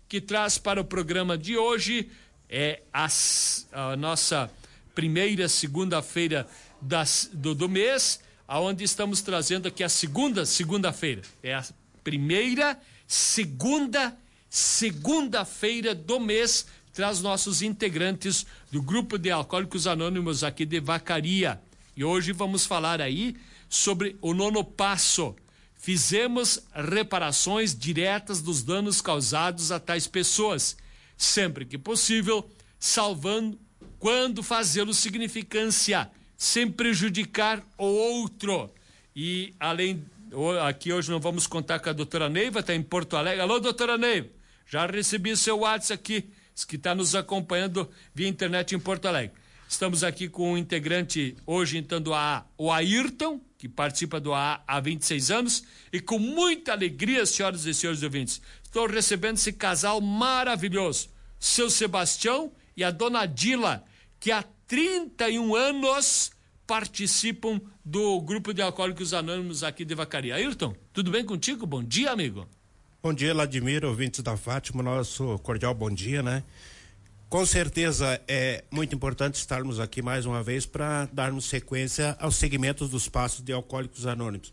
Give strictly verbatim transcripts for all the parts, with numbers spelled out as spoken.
que traz para o programa de hoje é a, a nossa primeira segunda-feira das, do, do mês, aonde estamos trazendo aqui a segunda segunda-feira. É a primeira segunda segunda-feira do mês, traz nossos integrantes do Grupo de Alcoólicos Anônimos aqui de Vacaria. E hoje vamos falar aí sobre o nono passo. Fizemos reparações diretas dos danos causados a tais pessoas, sempre que possível, salvando quando fazê-lo significância, sem prejudicar o outro. E além, aqui hoje nós vamos contar com a doutora Neiva, está em Porto Alegre. Alô, doutora Neiva, já recebi seu WhatsApp aqui, que está nos acompanhando via internet em Porto Alegre. Estamos aqui com um integrante hoje, então, do A A, o Ayrton, que participa do A A há vinte e seis anos, e com muita alegria, senhoras e senhores ouvintes, estou recebendo esse casal maravilhoso, seu Sebastião e a dona Dila, que há trinta e um anos participam do Grupo de Alcoólicos Anônimos aqui de Vacaria. Ayrton, tudo bem contigo? Bom dia, amigo. Bom dia, Vladimir, ouvintes da Fátima, nosso cordial bom dia, né? Com certeza é muito importante estarmos aqui mais uma vez para darmos sequência aos segmentos dos passos de Alcoólicos Anônimos.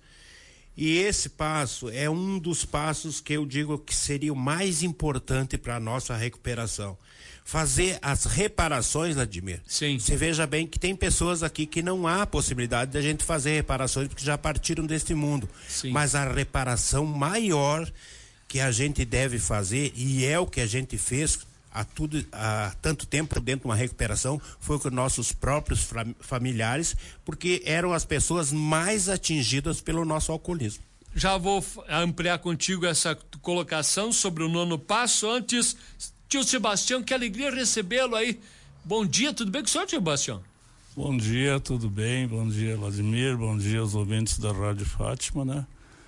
E esse passo é um dos passos que eu digo que seria o mais importante para a nossa recuperação. Fazer as reparações, Vladimir. Sim. Você veja bem que tem pessoas aqui que não há possibilidade de a gente fazer reparações porque já partiram deste mundo. Sim. Mas a reparação maior que a gente deve fazer, e é o que a gente fez há, tudo, há tanto tempo dentro de uma recuperação, foi com nossos próprios familiares, porque eram as pessoas mais atingidas pelo nosso alcoolismo. Já vou ampliar contigo essa colocação sobre o nono passo. Antes, tio Sebastião, que alegria recebê-lo aí. Bom dia, tudo bem com o senhor, tio Sebastião? Bom dia, tudo bem? Bom dia, Vladimir, bom dia aos ouvintes da Rádio Fátima, né?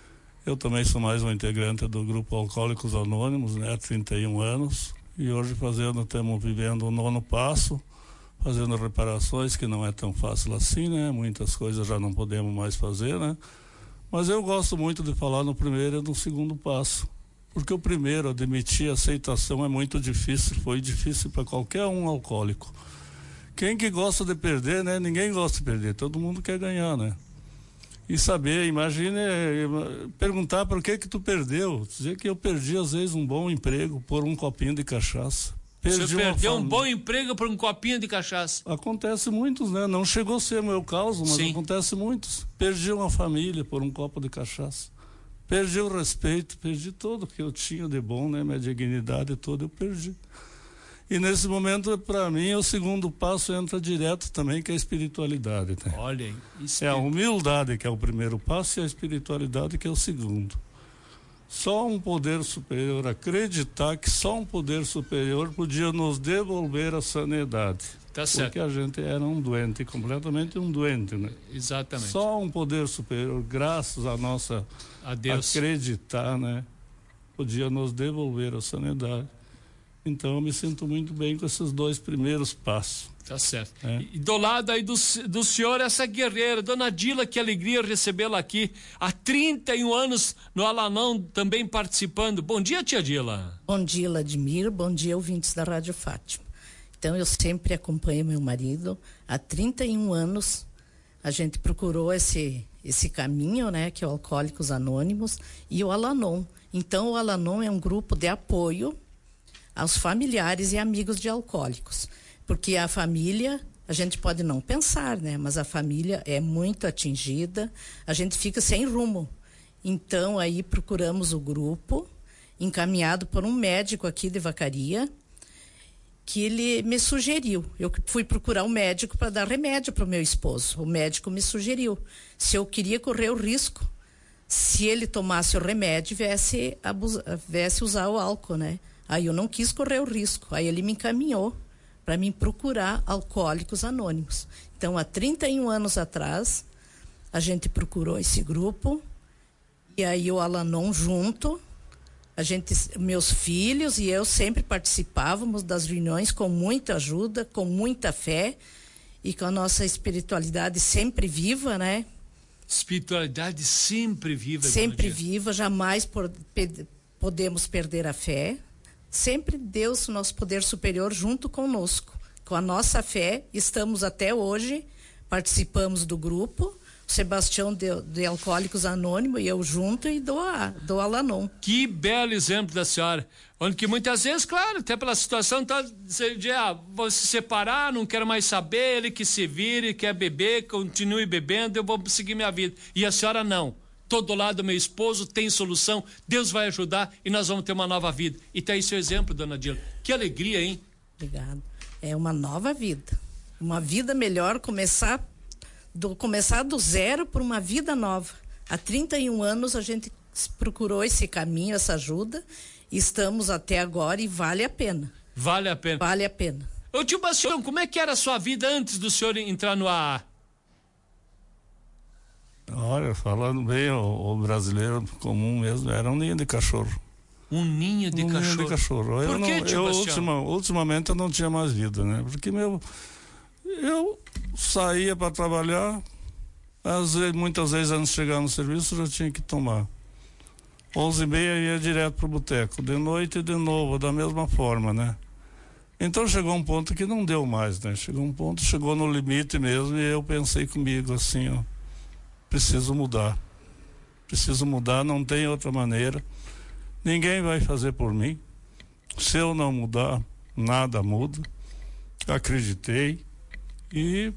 Eu também sou mais um integrante do Grupo Alcoólicos Anônimos, né? trinta e um anos. E hoje fazendo, estamos vivendo o nono passo, fazendo reparações, que não é tão fácil assim, né? Muitas coisas já não podemos mais fazer, né? Mas eu gosto muito de falar no primeiro e no segundo passo. Porque o primeiro, admitir a aceitação, é muito difícil, foi difícil para qualquer um alcoólico. Quem que gosta de perder, né? Ninguém gosta de perder, todo mundo quer ganhar, né? E saber, imagine, perguntar por que que tu perdeu, dizer que eu perdi às vezes um bom emprego por um copinho de cachaça. Perdi Você perdeu um bom emprego por um copinho de cachaça? Acontece muitos, né? Não chegou a ser meu caso, mas Sim. acontece muitos. Perdi uma família por um copo de cachaça. Perdi o respeito, perdi tudo que eu tinha de bom, né? Minha dignidade toda eu perdi. E nesse momento, para mim, o segundo passo entra direto também, que é a espiritualidade. Né? Olha aí. Espir... É a humildade que é o primeiro passo e a espiritualidade que é o segundo. Só um poder superior, acreditar que só um poder superior podia nos devolver a sanidade. Tá certo. Porque a gente era um doente, completamente um doente, né? Exatamente. Só um poder superior, graças a nossa a Deus. acreditar, né? Podia nos devolver a sanidade. Então eu me sinto muito bem com esses dois primeiros passos. Tá certo. É. E do lado aí do, do senhor, essa guerreira, dona Dila, que alegria recebê-la aqui há trinta e um anos no Alanão, também participando. Bom dia, tia Dila. Bom dia, Vladimir, bom dia, ouvintes da Rádio Fátima. Então eu sempre acompanho meu marido há trinta e um anos. A gente procurou esse, esse caminho, né, que é o Alcoólicos Anônimos e o Alanon. Então o Alanon é um grupo de apoio aos familiares e amigos de alcoólicos, porque a família, a gente pode não pensar, né, mas a família é muito atingida, a gente fica sem rumo. Então aí procuramos o grupo, encaminhado por um médico aqui de Vacaria, que ele me sugeriu. Eu fui procurar um médico para dar remédio para o meu esposo. O médico me sugeriu se eu queria correr o risco, se ele tomasse o remédio, viesse, abusar, viesse usar o álcool, né? Aí eu não quis correr o risco. Aí ele me encaminhou para mim procurar Alcoólicos Anônimos. Então, há trinta e um anos atrás, a gente procurou esse grupo, e aí o Alanon junto, a gente, meus filhos e eu sempre participávamos das reuniões com muita ajuda, com muita fé e com a nossa espiritualidade sempre viva, né? Espiritualidade sempre viva. Sempre viva, jamais por, pe, podemos perder a fé. sempre Deus, o nosso poder superior, junto conosco. Com a nossa fé, estamos até hoje, participamos do grupo, o Sebastião de, de Alcoólicos Anônimos e eu junto e do, do Alanon. Que belo exemplo da senhora. Onde que muitas vezes, claro, até pela situação, tá, de, ah, vou se separar, não quero mais saber, ele que se vire, quer beber, continue bebendo, eu vou seguir minha vida. E a senhora não. Todo lado meu esposo tem solução, Deus vai ajudar e nós vamos ter uma nova vida. E tá aí seu exemplo, dona Dila. Que alegria, hein? Obrigada. É uma nova vida. Uma vida melhor, começar do, começar do zero por uma vida nova. Há trinta e um anos a gente procurou esse caminho, essa ajuda. Estamos até agora e vale a pena. Vale a pena. Vale a pena. Ô tio Bastião, como é que era a sua vida antes do senhor entrar no A A? Olha, falando bem, o, o brasileiro comum mesmo era um ninho de cachorro. Um ninho de um cachorro? ninho de cachorro. Eu Por que, não, tio eu, Bastião? ultima, ultimamente eu não tinha mais vida, né? Porque meu, eu saía para trabalhar, às vezes, muitas vezes antes de chegar no serviço eu já tinha que tomar. Onze e meia ia direto pro boteco, de noite de novo, da mesma forma, né? Então chegou um ponto que não deu mais, né? Chegou um ponto, chegou no limite mesmo e eu pensei comigo assim, ó, preciso mudar, preciso mudar, não tem outra maneira, ninguém vai fazer por mim, se eu não mudar, nada muda, acreditei e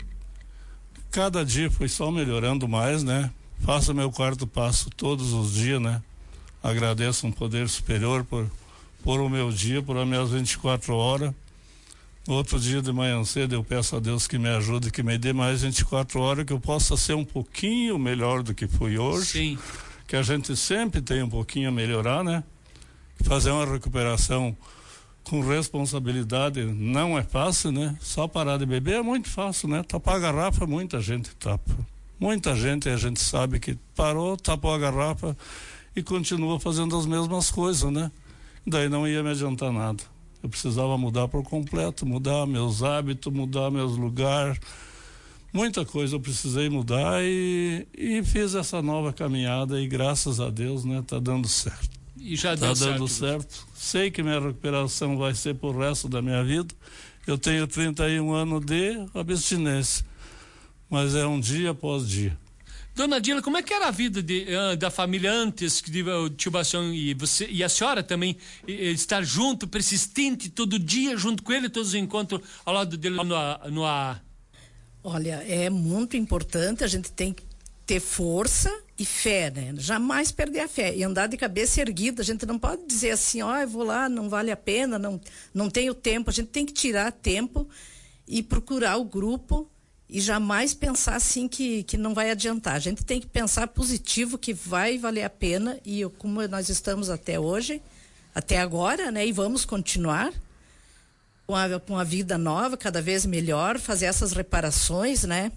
cada dia foi só melhorando mais, né? Faço meu quarto passo todos os dias, né? Agradeço um poder superior por, por o meu dia, por as minhas vinte e quatro horas. Outro dia de manhã cedo eu peço a Deus que me ajude, que me dê mais vinte e quatro horas, que eu possa ser um pouquinho melhor do que fui hoje. Sim. Que a gente sempre tem um pouquinho a melhorar, né? Fazer uma recuperação com responsabilidade não é fácil, né? Só parar de beber é muito fácil, né? Tapar a garrafa, muita gente tapa. Muita gente, a gente sabe que parou, tapou a garrafa e continua fazendo as mesmas coisas, né? Daí não ia me adiantar nada. Eu precisava mudar por completo, mudar meus hábitos, mudar meus lugares. Muita coisa eu precisei mudar e, e fiz essa nova caminhada e graças a Deus, né? Tá dando certo. E já tá deu dando certo. certo. Sei que minha recuperação vai ser pro resto da minha vida. Eu tenho trinta e um anos de abstinência, mas é um dia após dia. Dona Dila, como é que era a vida de, uh, da família antes que o tio Bastião e você e a senhora também e, e estar junto, persistente, todo dia junto com ele, todos os encontros ao lado dele no, no A A? Olha, é muito importante, a gente tem que ter força e fé, né? Jamais perder a fé e andar de cabeça erguida. A gente não pode dizer assim, ó, oh, eu vou lá, não vale a pena, não, não tenho tempo. A gente tem que tirar tempo e procurar o grupo e jamais pensar assim que, que não vai adiantar. A gente tem que pensar positivo, que vai valer a pena e eu, como nós estamos até hoje, até agora, né? E vamos continuar com a, com a vida nova, cada vez melhor, fazer essas reparações, né?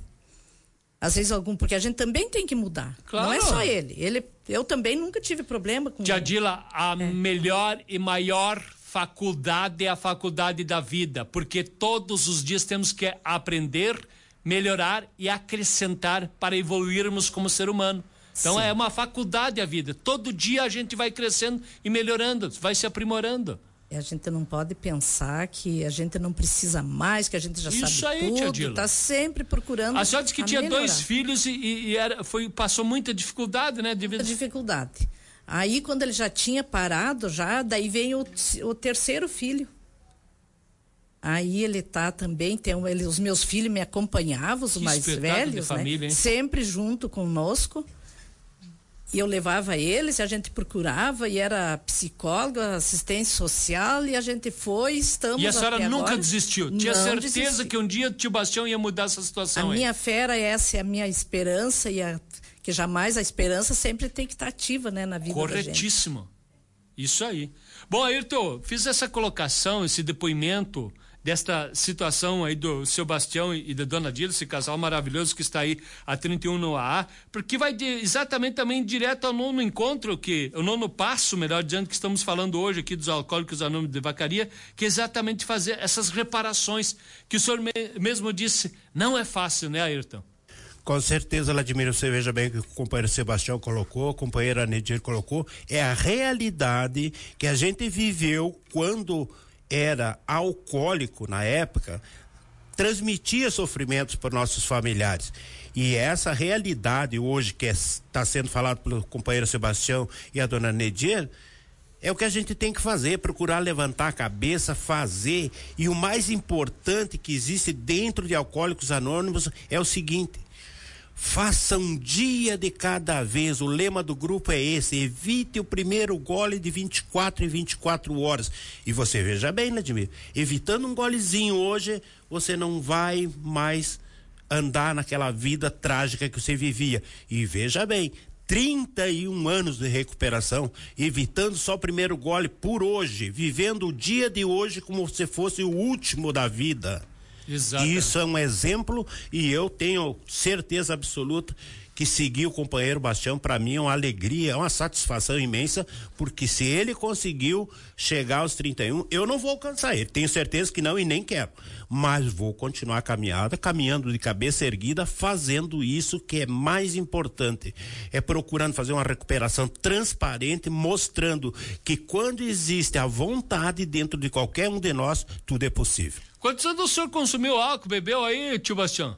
Às vezes algum, porque a gente também tem que mudar. Claro. Não é só ele. Ele, eu também nunca tive problema com Tia Dila, a é. melhor e maior faculdade é a faculdade da vida, porque todos os dias temos que aprender, melhorar e acrescentar para evoluirmos como ser humano. Então Sim. é uma faculdade a vida. Todo dia a gente vai crescendo e melhorando, vai se aprimorando. A gente não pode pensar que a gente não precisa mais, que a gente já Isso sabe aí, tudo, tia está sempre procurando. A senhora disse que tinha melhorar. dois filhos e, e era, foi, passou muita dificuldade, né? Devido... Muita dificuldade. Aí quando ele já tinha parado, já, daí veio o, o terceiro filho. Aí ele tá também, tem um, ele, os meus filhos me acompanhavam, os Que mais velhos, família, né? Hein? Sempre junto conosco. E eu levava eles, e a gente procurava, e era psicóloga, assistência social, e a gente foi, estamos E a senhora até nunca agora. desistiu? Tinha Não certeza desisti. que um dia o tio Bastião ia mudar essa situação A aí? minha fé era essa, é a minha esperança, e a, que jamais a esperança sempre tem que estar ativa, né, na vida da gente. Corretíssimo. Isso aí. Bom, Ayrton, fiz essa colocação, esse depoimento desta situação aí do seu Bastião e da dona Dila, esse casal maravilhoso que está aí há trinta e um no A A, porque vai de, exatamente também direto ao nono encontro, que o nono passo, melhor dizendo, que estamos falando hoje aqui dos Alcoólicos Anônimos de Vacaria, que é exatamente fazer essas reparações, que o senhor me, mesmo disse, não é fácil, né, Ayrton? Com certeza, Vladimir, você veja bem que o companheiro Sebastião colocou, a companheira Nedir colocou, é a realidade que a gente viveu quando era alcoólico na época, transmitia sofrimentos para nossos familiares. E essa realidade hoje que está sendo falado pelo companheiro Sebastião e a dona Nedir, é o que a gente tem que fazer, procurar levantar a cabeça, fazer. E o mais importante que existe dentro de Alcoólicos Anônimos é o seguinte: faça um dia de cada vez. O lema do grupo é esse: evite o primeiro gole de vinte e quatro em vinte e quatro horas. E você veja bem, Vladimir, evitando um golezinho hoje, você não vai mais andar naquela vida trágica que você vivia. E veja bem, trinta e um anos de recuperação, evitando só o primeiro gole por hoje, vivendo o dia de hoje como se fosse o último da vida. Exatamente. Isso é um exemplo, e eu tenho certeza absoluta que seguir o companheiro Bastião, para mim, é uma alegria, é uma satisfação imensa, porque se ele conseguiu chegar aos trinta e um, eu não vou alcançar ele, tenho certeza que não e nem quero, mas vou continuar a caminhada, caminhando de cabeça erguida, fazendo isso que é mais importante, é procurando fazer uma recuperação transparente, mostrando que quando existe a vontade dentro de qualquer um de nós, tudo é possível. Quantos anos o senhor consumiu álcool, bebeu aí, tio Bastião?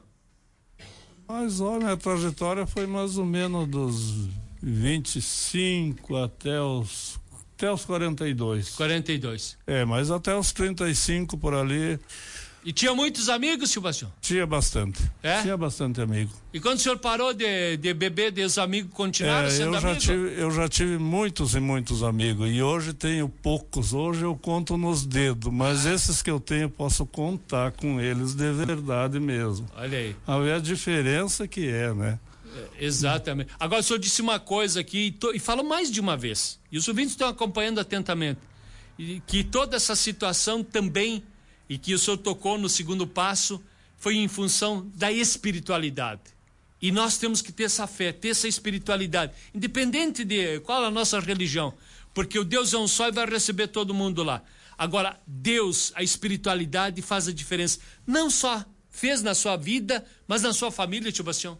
Mas olha, a trajetória foi mais ou menos dos vinte e cinco até os, até os quarenta e dois. quarenta e dois. É, mas até os trinta e cinco por ali. E tinha muitos amigos, tio Bastião? Tinha bastante. É? Tinha bastante amigo. E quando o senhor parou de, de beber, os amigos continuaram é, sendo eu já amigos? tive, eu já tive muitos e muitos amigos, e hoje tenho poucos. Hoje eu conto nos dedos, mas esses que eu tenho eu posso contar com eles de verdade mesmo. Olha aí. A ver a diferença que é, né? É, exatamente. Agora o senhor disse uma coisa aqui, e, to, e falou mais de uma vez, e os ouvintes estão acompanhando atentamente, e que toda essa situação também, e que o senhor tocou no segundo passo, foi em função da espiritualidade. E nós temos que ter essa fé, ter essa espiritualidade, independente de qual é a nossa religião, porque o Deus é um só e vai receber todo mundo lá. Agora, Deus, a espiritualidade faz a diferença. Não só fez na sua vida, mas na sua família, tio Bastião.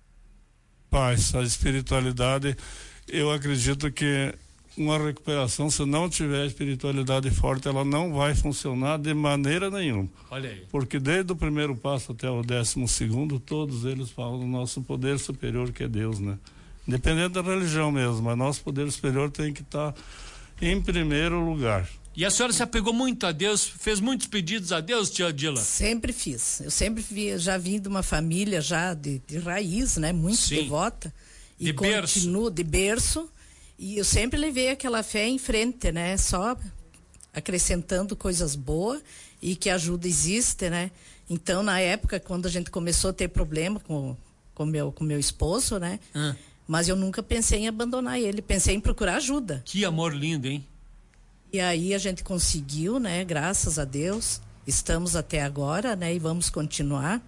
Paz, a espiritualidade, eu acredito que uma recuperação, se não tiver espiritualidade forte, ela não vai funcionar de maneira nenhuma. Olha aí. Porque desde o primeiro passo até o décimo segundo, todos eles falam do nosso poder superior, que é Deus, né? Independente da religião mesmo, mas nosso poder superior tem que estar em primeiro lugar. E a senhora se apegou muito a Deus, fez muitos pedidos a Deus, tia Dila? Sempre fiz. Eu sempre vi, já vim de uma família já de, de raiz, né? Muito Sim. devota. E De berço. continuo de berço. E eu sempre levei aquela fé em frente, né? Só acrescentando coisas boas e que ajuda existe, né? Então, na época, quando a gente começou a ter problema com com meu com meu esposo, né? Ah. Mas eu nunca pensei em abandonar ele, pensei em procurar ajuda. Que amor lindo, hein? E aí a gente conseguiu, né? Graças a Deus, estamos até agora, né? E vamos continuar.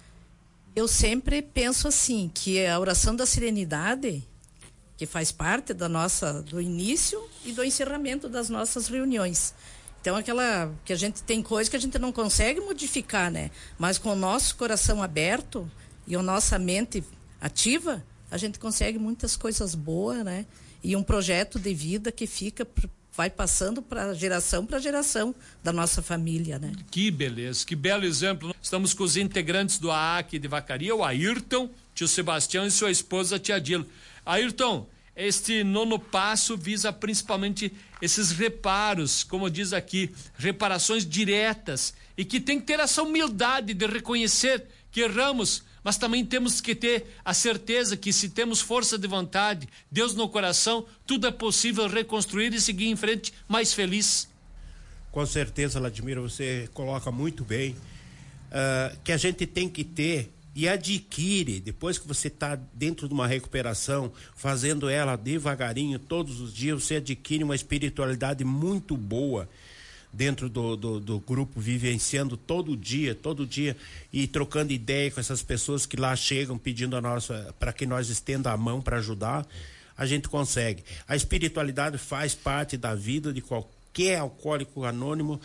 Eu sempre penso assim, que a oração da serenidade, que faz parte da nossa, do início e do encerramento das nossas reuniões. Então, aquela que a gente tem coisa que a gente não consegue modificar, né? Mas com o nosso coração aberto e a nossa mente ativa, a gente consegue muitas coisas boas, né? E um projeto de vida que fica, vai passando para geração para geração da nossa família, né? Que beleza, que belo exemplo. Estamos com os integrantes do A A C de Vacaria, o Ayrton, tio Sebastião e sua esposa, tia Dila. Ayrton, este nono passo visa principalmente esses reparos, como diz aqui, reparações diretas, e que tem que ter essa humildade de reconhecer que erramos, mas também temos que ter a certeza que se temos força de vontade, Deus no coração, tudo é possível reconstruir e seguir em frente mais feliz. Com certeza, Vladimir, você coloca muito bem, uh, que a gente tem que ter e adquire, depois que você está dentro de uma recuperação, fazendo ela devagarinho, todos os dias, você adquire uma espiritualidade muito boa dentro do, do, do grupo, vivenciando todo dia, todo dia, e trocando ideia com essas pessoas que lá chegam pedindo a nossa, para que nós estenda a mão para ajudar, a gente consegue. A espiritualidade faz parte da vida de qualquer alcoólico anônimo,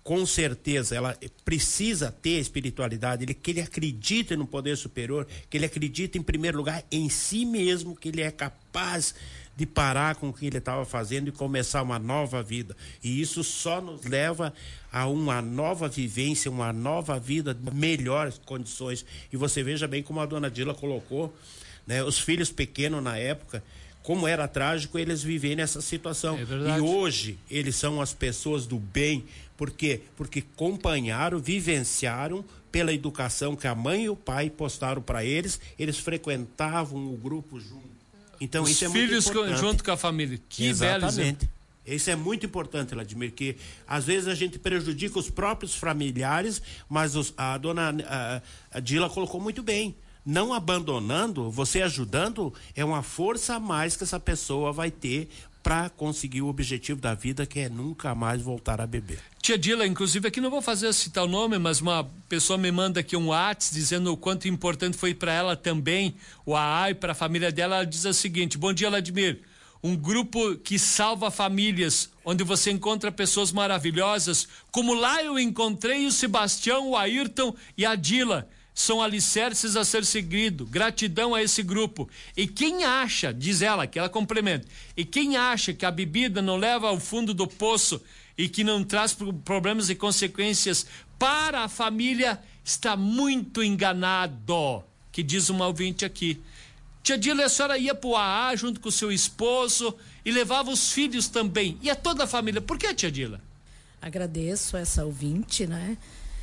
com certeza, ela precisa ter espiritualidade, ele, que ele acredite no poder superior, que ele acredite em primeiro lugar em si mesmo, que ele é capaz de parar com o que ele estava fazendo e começar uma nova vida. E isso só nos leva a uma nova vivência, uma nova vida, melhores condições. E você veja bem como a dona Dila colocou, né, os filhos pequenos na época, como era trágico eles viverem nessa situação. É e hoje eles são as pessoas do bem. Por quê? Porque acompanharam, vivenciaram pela educação que a mãe e o pai postaram para eles, eles frequentavam o grupo junto. Então Os isso é filhos muito importante. junto com a família. Que Exatamente. belo. Isso é muito importante, Vladimir, que às vezes a gente prejudica os próprios familiares, mas os, a dona a, a Dila colocou muito bem. Não abandonando, você ajudando, é uma força a mais que essa pessoa vai ter para conseguir o objetivo da vida, que é nunca mais voltar a beber. Tia Dila, inclusive, aqui não vou fazer citar o nome, mas uma pessoa me manda aqui um WhatsApp dizendo o quanto importante foi para ela também, o A A I, para a família dela. Ela diz o seguinte: bom dia, Vladimir. Um grupo que salva famílias, onde você encontra pessoas maravilhosas, como lá eu encontrei o Sebastião, o Ayrton e a Dila. São alicerces a ser seguido. Gratidão a esse grupo. E quem acha, diz ela, que ela complementa, e quem acha que a bebida não leva ao fundo do poço e que não traz problemas e consequências para a família, está muito enganado, que diz uma ouvinte aqui. Tia Dila, a senhora ia pro A A junto com o seu esposo e levava os filhos também, e a toda a família. Por que, tia Dila? Agradeço essa ouvinte, né?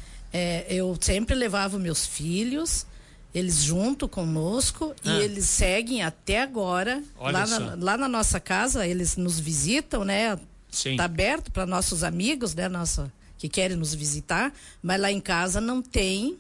É, eu sempre levava meus filhos, eles junto conosco, ah. e eles seguem até agora. Lá na, lá na nossa casa, eles nos visitam, né? Sim. Tá aberto para nossos amigos, né? Nossa, que querem nos visitar, mas lá em casa não tem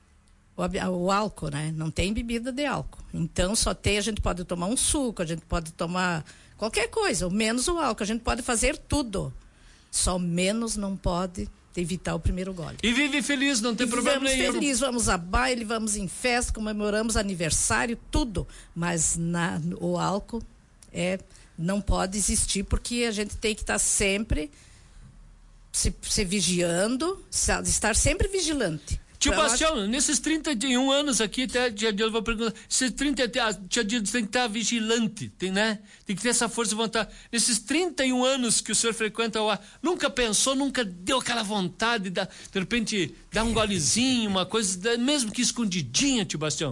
o, o álcool, né? Não tem bebida de álcool. Então só tem, a gente pode tomar um suco, a gente pode tomar qualquer coisa, menos o álcool. A gente pode fazer tudo, só menos não pode evitar o primeiro gole. E vive feliz, não tem e problema nenhum. Vivemos feliz, vamos a baile, vamos em festa, comemoramos aniversário, tudo. Mas na, o álcool é, não pode existir, porque a gente tem que estar sempre se, se vigiando, se, estar sempre vigilante. Tio Bastião, nesses trinta e um anos aqui, até tia Dila vai perguntar, esses trinta, tia Dila tem que estar vigilante, tem, né? Tem que ter essa força de vontade. Nesses trinta e um anos que o senhor frequenta o ar, nunca pensou, nunca deu aquela vontade de, dar, de repente, dar um golezinho, uma coisa, mesmo que escondidinha, tio Bastião?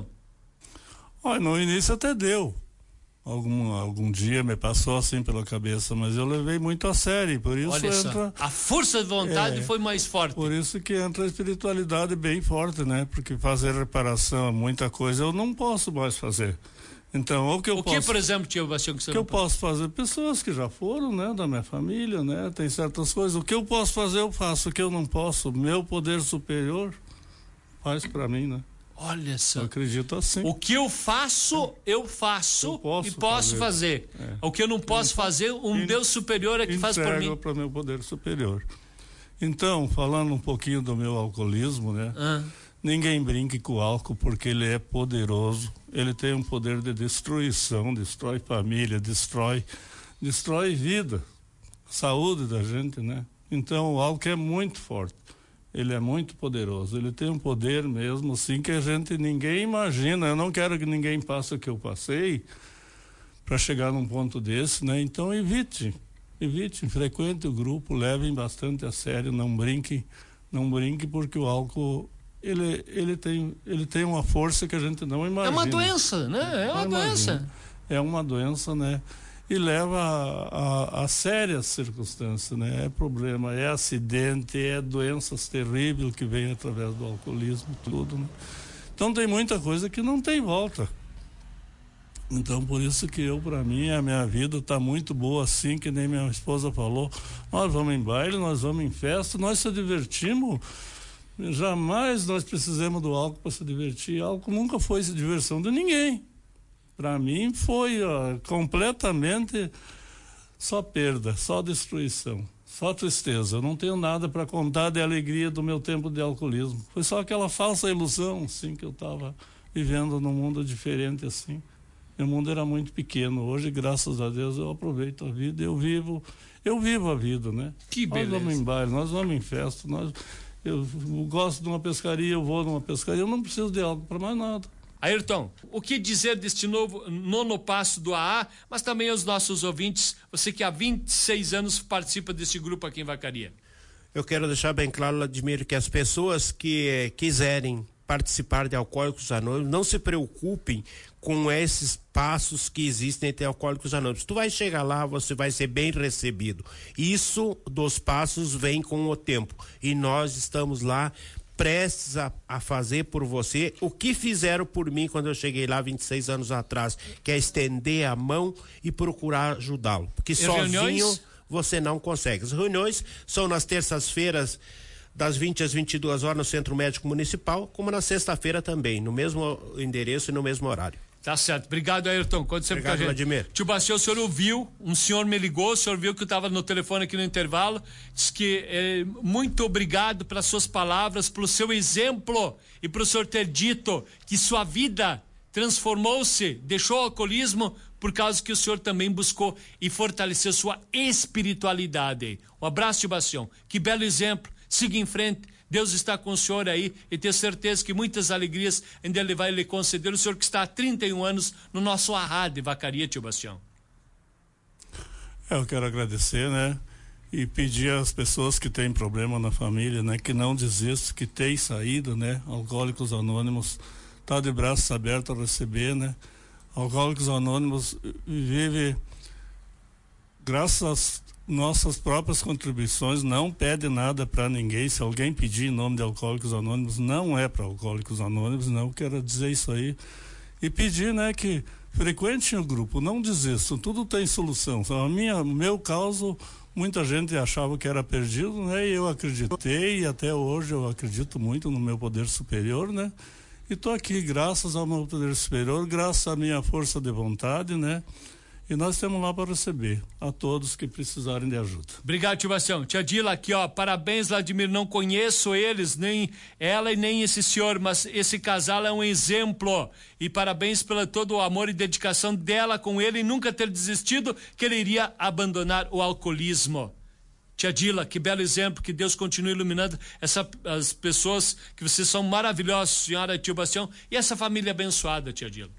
Olha, no início até deu. Algum, algum dia me passou assim pela cabeça, mas eu levei muito a sério, por isso Olha só, entra... a força de vontade é, foi mais forte. Por isso que entra a espiritualidade bem forte, né? Porque fazer reparação, muita coisa eu não posso mais fazer. Então, o que eu o posso... que, por exemplo, tio Bastião, que você O que eu posso fazer? Pessoas que já foram, né? Da minha família, né? Tem certas coisas. O que eu posso fazer, eu faço. O que eu não posso, meu poder superior faz para mim, né? Olha só. Eu acredito assim. O que eu faço, eu faço eu posso e posso fazer. fazer. É. O que eu não posso fazer, um Deus superior é que faz por mim. Para meu poder superior. Então, falando um pouquinho do meu alcoolismo, né? Ah. Ninguém brinque com o álcool, porque ele é poderoso. Ele tem um poder de destruição, destrói família, destrói, destrói vida, saúde da gente, né? Então, o álcool é muito forte. Ele é muito poderoso, ele tem um poder mesmo, assim, que a gente, ninguém imagina. Eu não quero que ninguém passe o que eu passei para chegar num ponto desse, né? Então evite, evite, frequente o grupo, levem bastante a sério, não brinque, não brinque, porque o álcool, ele, ele, tem, ele tem uma força que a gente não imagina. É uma doença, né? É uma não doença. Imagina. É uma doença, né? E leva a, a, a sérias circunstâncias, né? É problema, é acidente, é doenças terríveis que vêm através do alcoolismo, tudo, né? Então tem muita coisa que não tem volta. Então por isso que eu, para mim, a minha vida está muito boa assim, que nem minha esposa falou. Nós vamos em baile, nós vamos em festa, nós se divertimos. Jamais nós precisamos do álcool para se divertir. Álcool nunca foi diversão de ninguém. Para mim foi ó, completamente só perda, só destruição, só tristeza. Eu não tenho nada para contar de alegria do meu tempo de alcoolismo. Foi só aquela falsa ilusão, assim, que eu estava vivendo num mundo diferente, assim. Meu mundo era muito pequeno. Hoje, graças a Deus, eu aproveito a vida, eu vivo, Eu vivo a vida, né? Que beleza. Nós vamos em baile, nós vamos em festa, nós, eu gosto de uma pescaria, eu vou numa pescaria, eu não preciso de álcool para mais nada. Ayrton, o que dizer deste novo nono passo do A A, mas também aos nossos ouvintes, você que há vinte e seis anos participa desse grupo aqui em Vacaria? Eu quero deixar bem claro, Vladimir, que as pessoas que eh, quiserem participar de Alcoólicos Anônimos, não se preocupem com esses passos que existem entre Alcoólicos Anônimos. Tu vai chegar lá, você vai ser bem recebido. Isso dos passos vem com o tempo. E nós estamos lá prestes a, a fazer por você o que fizeram por mim quando eu cheguei lá vinte e seis anos atrás, que é estender a mão e procurar ajudá-lo. Porque e sozinho reuniões? Você não consegue. As reuniões são nas terças-feiras, das vinte às vinte e duas horas no Centro Médico Municipal, como na sexta-feira também, no mesmo endereço e no mesmo horário. Tá certo. Obrigado, Ayrton. Conta sempre com a gente. Vladimir. Tio Bastião, o senhor ouviu, um senhor me ligou, o senhor viu que eu estava no telefone aqui no intervalo, disse que é, muito obrigado pelas suas palavras, pelo seu exemplo e por o senhor ter dito que sua vida transformou-se, deixou o alcoolismo por causa que o senhor também buscou e fortaleceu sua espiritualidade. Um abraço, tio Bastião. Que belo exemplo. Siga em frente. Deus está com o senhor aí e tenho certeza que muitas alegrias ainda ele vai lhe conceder. O senhor que está há trinta e um anos no nosso A A de Vacaria, tio Bastião. Eu quero agradecer, né? E pedir às pessoas que têm problema na família, né? Que não desistam, que têm saída, né? Alcoólicos Anônimos tá de braços abertos a receber, né? Alcoólicos Anônimos vive graças às nossas próprias contribuições, não pede nada para ninguém. Se alguém pedir em nome de Alcoólicos Anônimos, não é para Alcoólicos Anônimos, não quero dizer isso aí. E pedir, né, que frequentem o grupo, não desistam, tudo tem solução. A minha, o meu caso, muita gente achava que era perdido, né, e eu acreditei, e até hoje eu acredito muito no meu poder superior, né, e tô aqui graças ao meu poder superior, graças à minha força de vontade, né. E nós estamos lá para receber a todos que precisarem de ajuda. Obrigado, tio Bastião. Tia Dila aqui, ó, parabéns, Vladimir, não conheço eles, nem ela e nem esse senhor, mas esse casal é um exemplo. E parabéns pelo todo o amor e dedicação dela com ele e nunca ter desistido que ele iria abandonar o alcoolismo. Tia Dila, que belo exemplo, que Deus continue iluminando essa, as pessoas, que vocês são maravilhosos, senhora e tio Bastião, e essa família abençoada, tia Dila.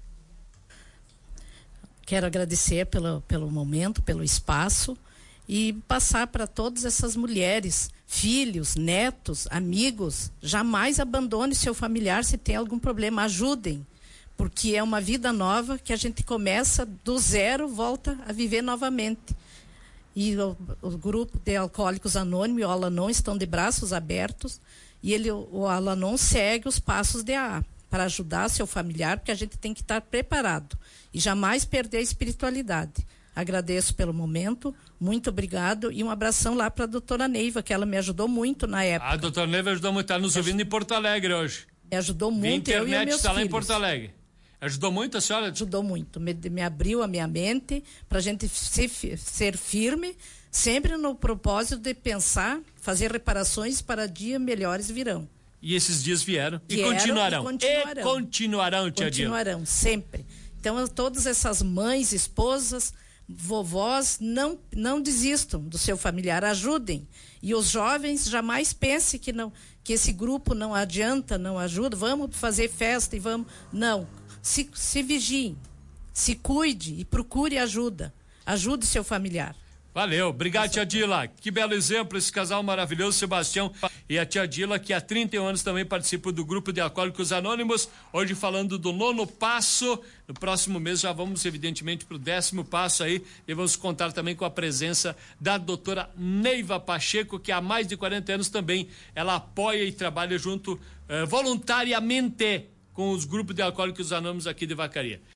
Quero agradecer pelo, pelo momento, pelo espaço e passar para todas essas mulheres, filhos, netos, amigos, jamais abandone seu familiar se tem algum problema, ajudem, porque é uma vida nova que a gente começa do zero, volta a viver novamente. E o, o grupo de Alcoólicos Anônimos e o Al-Anon estão de braços abertos e ele, o Al-Anon segue os passos de A A para ajudar seu familiar, porque a gente tem que estar preparado e jamais perder a espiritualidade. Agradeço pelo momento, muito obrigado e um abração lá para a doutora Neiva, que ela me ajudou muito na época. A doutora Neiva ajudou muito, está nos ouvindo em Porto Alegre hoje. Me ajudou muito, eu e meus filhos. Está lá em Porto Alegre. Ajudou muito a senhora? Ajudou muito, me, me abriu a minha mente para a gente ser, ser firme, sempre no propósito de pensar, fazer reparações para dias melhores virão. E esses dias vieram, vieram e continuarão. E continuarão. E continuarão, tia Dila. Continuarão, sempre. Então, todas essas mães, esposas, vovós, não, não desistam do seu familiar, ajudem. E os jovens, jamais pensem que, não, que esse grupo não adianta, não ajuda, vamos fazer festa e vamos... Não, se, se vigiem, se cuide e procure ajuda. Ajude seu familiar. Valeu, obrigado, tia Dila. Que belo exemplo, esse casal maravilhoso, Sebastião e a tia Dila, que há trinta e um anos também participa do grupo de Alcoólicos Anônimos. Hoje falando do nono passo. No próximo mês já vamos, evidentemente, para o décimo passo aí. E vamos contar também com a presença da doutora Neiva Pacheco, que há mais de quarenta anos também ela apoia e trabalha junto eh, voluntariamente com os grupos de Alcoólicos Anônimos aqui de Vacaria.